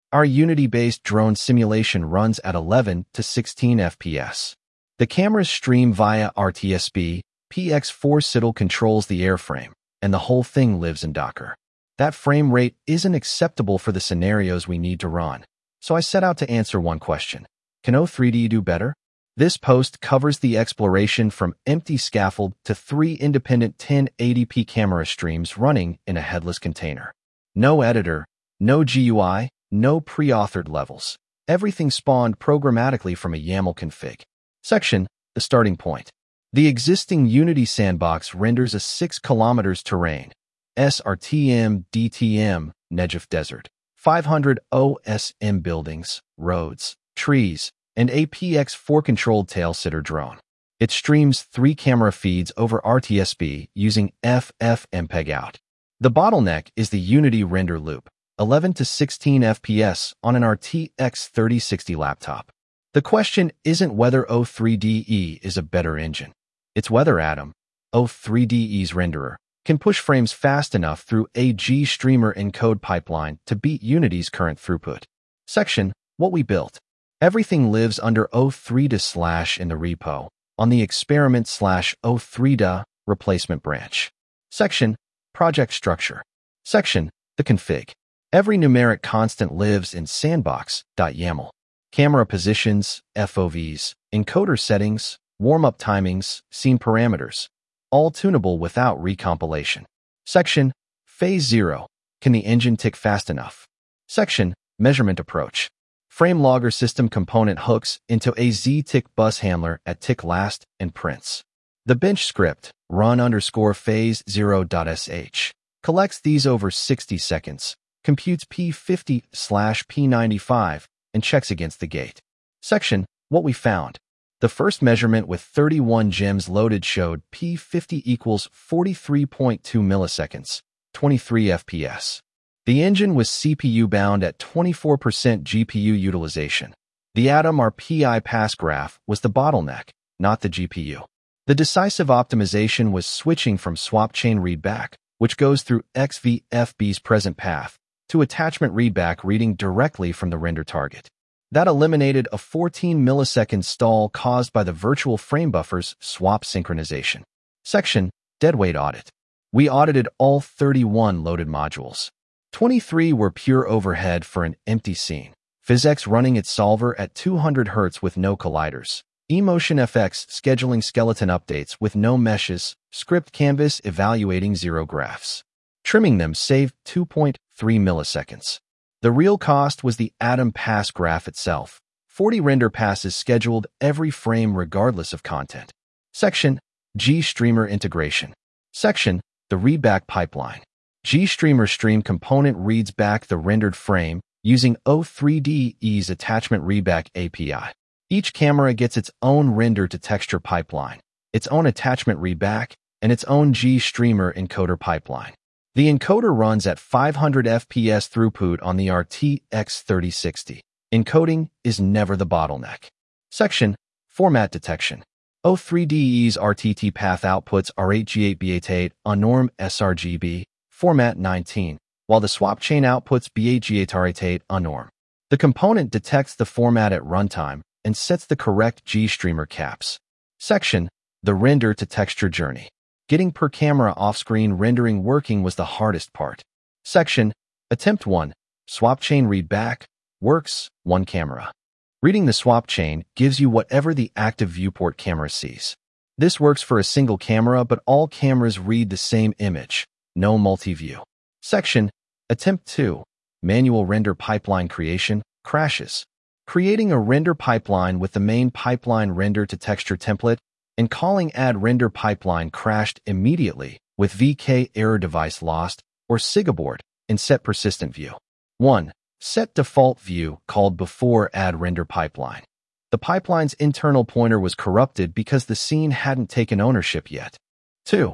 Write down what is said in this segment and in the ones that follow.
Our Unity-based drone simulation runs at 11 to 16 FPS. The cameras stream via RTSP, PX4 CITL controls the airframe, and the whole thing lives in Docker. That frame rate isn't acceptable for the scenarios we need to run, so I set out to answer one question. Can O3D do better? This post covers the exploration from empty scaffold to 3 independent 1080p camera streams running in a headless container. No editor, no GUI, no pre-authored levels. Everything spawned programmatically from a YAML config. Section, the starting point. The existing Unity sandbox renders a 6 km terrain, SRTM DTM, Negev Desert, 500 OSM buildings, roads, trees, and a PX4 controlled tail-sitter drone. It streams 3 camera feeds over RTSP using FFmpeg-out. The bottleneck is the Unity render loop, 11 to 16 FPS on an RTX 3060 laptop. The question isn't whether O3DE is a better engine. It's whether Atom, O3DE's renderer, can push frames fast enough through a GStreamer encode pipeline to beat Unity's current throughput. Section, what we built. Everything lives under O3DA/ in the repo, on the experiment/O3DA replacement branch. Section, project structure. Section, the config. Every numeric constant lives in sandbox.yaml. Camera positions, FOVs, encoder settings, warm-up timings, scene parameters, all tunable without recompilation. Section, phase 0. Can the engine tick fast enough? Section, measurement approach. Frame logger system component hooks into a ztick bus handler at tick last and prints. The bench script, run_phase0.sh, collects these over 60 seconds, computes P50/P95, and checks against the gate. Section, what we found. The first measurement with 31 gems loaded showed P50 equals 43.2 milliseconds, 23 FPS. The engine was CPU bound at 24% GPU utilization. The Atom RPI pass graph was the bottleneck, not the GPU. The decisive optimization was switching from swap chain readback, which goes through XVFB's present path, to attachment readback reading directly from the render target. That eliminated a 14 millisecond stall caused by the virtual frame buffer's swap synchronization. Section, deadweight audit. We audited all 31 loaded modules. 23 were pure overhead for an empty scene. PhysX running its solver at 200 Hz with no colliders. eMotionFX scheduling skeleton updates with no meshes. Script Canvas evaluating 0 graphs. Trimming them saved 2.3 milliseconds. The real cost was the Atom pass graph itself. 40 render passes scheduled every frame regardless of content. Section, GStreamer integration. Section, the readback pipeline. GStreamer stream component reads back the rendered frame using O3DE's attachment readback API. Each camera gets its own render-to-texture pipeline, its own attachment readback, and its own GStreamer encoder pipeline. The encoder runs at 500 FPS throughput on the RTX 3060. Encoding is never the bottleneck. Section, format detection. O3DE's RTT path outputs are H8B88 on norm sRGB, format 19, while the swap chain outputs B8G8R88 on norm. The component detects the format at runtime and sets the correct GStreamer caps. Section, the render-to-texture journey. Getting per camera off-screen rendering working was the hardest part. Section, attempt 1, swap chain readback, works, 1 camera. Reading the swap chain gives you whatever the active viewport camera sees. This works for a single camera, but all cameras read the same image, no multi-view. Section, attempt 2, manual render pipeline creation, crashes. Creating a render pipeline with the main pipeline render-to-texture template and calling add render pipeline crashed immediately with VK error device lost or SIGABORD in set persistent view. 1. Set default view called before add render pipeline. The pipeline's internal pointer was corrupted because the scene hadn't taken ownership yet. 2.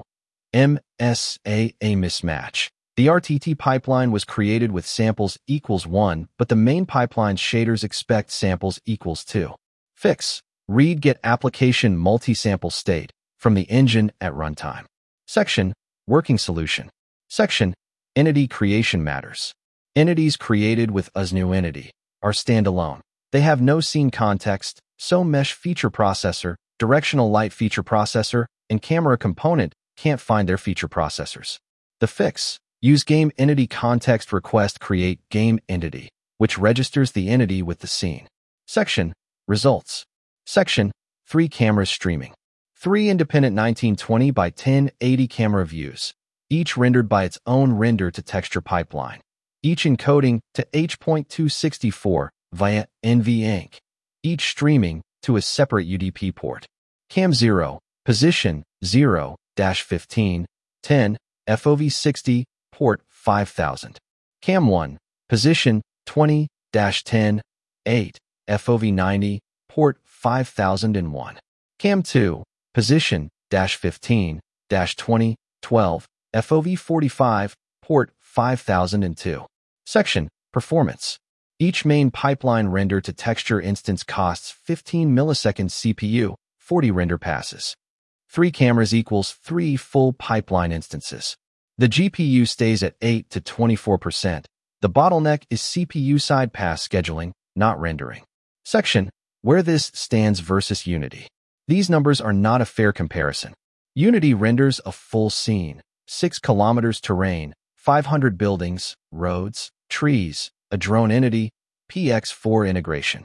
MSAA mismatch. The RTT pipeline was created with samples equals 1, but the main pipeline's shaders expect samples equals 2. Fix. Read get application multi-sample state from the engine at runtime. Section, working solution. Section, entity creation matters. Entities created with USNU Entity are standalone. They have no scene context, so Mesh Feature Processor, Directional Light Feature Processor, and Camera Component can't find their feature processors. The fix: use Game Entity Context Request Create Game Entity, which registers the entity with the scene. Section: Results. Section: 3 cameras streaming. 3 independent 1920 by 1080 camera views, each rendered by its own render-to-texture pipeline, each encoding to H.264 via NVENC, each streaming to a separate UDP port. Cam 0, position 0-15, 10, FOV60, port 5000. Cam 1, position 20-10, 8, FOV90, port 5001. Cam 2, position -15, -20, 12, FOV45, port 5002. Section: Performance. Each main pipeline render-to-texture instance costs 15 milliseconds CPU, 40 render passes. 3 cameras equals 3 full pipeline instances. The GPU stays at 8 to 24%. The bottleneck is CPU side pass scheduling, not rendering. Section: Where this stands versus Unity. These numbers are not a fair comparison. Unity renders a full scene, 6 kilometers terrain, 500 buildings, roads, trees, a drone entity, PX4 integration.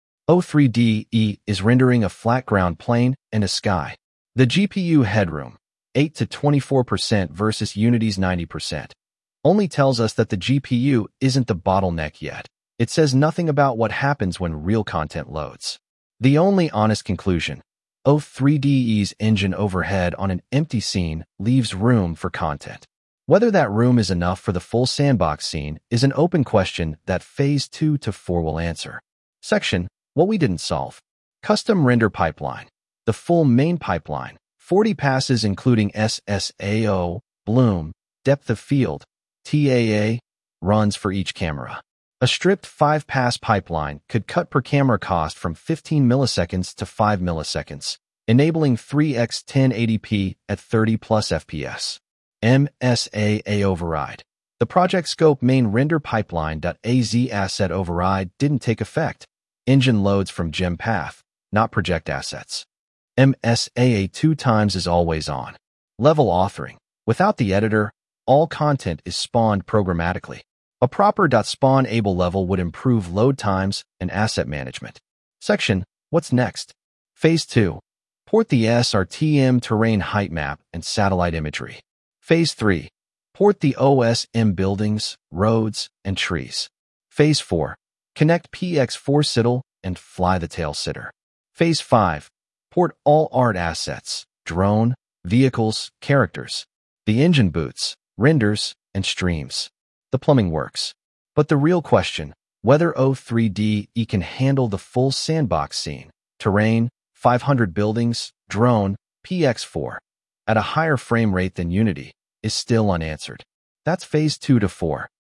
O3DE is rendering a flat ground plane and a sky. The GPU headroom, 8 to 24% versus Unity's 90%, only tells us that the GPU isn't the bottleneck yet. It says nothing about what happens when real content loads. The only honest conclusion: O3DE's engine overhead on an empty scene leaves room for content. Whether that room is enough for the full sandbox scene is an open question that Phase 2 to 4 will answer. Section: What we didn't solve. Custom render pipeline. The full main pipeline, 40 passes including SSAO, bloom, depth of field, TAA, runs for each camera. A stripped 5-pass pipeline could cut per camera cost from 15 milliseconds to 5 milliseconds, enabling 3x 1080p at 30 plus FPS. MSAA override. The project scope main render pipeline.az asset override didn't take effect. Engine loads from gem path, not project assets. MSAA 2 times is always on. Level authoring. Without the editor, all content is spawned programmatically. A proper .spawnable level would improve load times and asset management. Section: What's next? Phase 2. Port the SRTM terrain height map and satellite imagery. Phase 3. Port the OSM buildings, roads, and trees. Phase 4. Connect PX4 Siddle and fly the tail sitter. Phase 5. Port all art assets, drone, vehicles, characters. The engine boots, renders, and streams. The plumbing works. But the real question: whether O3DE can handle the full sandbox scene, terrain, 500 buildings, drone, PX4, at a higher frame rate than Unity, is still unanswered. That's Phase 2 to 4.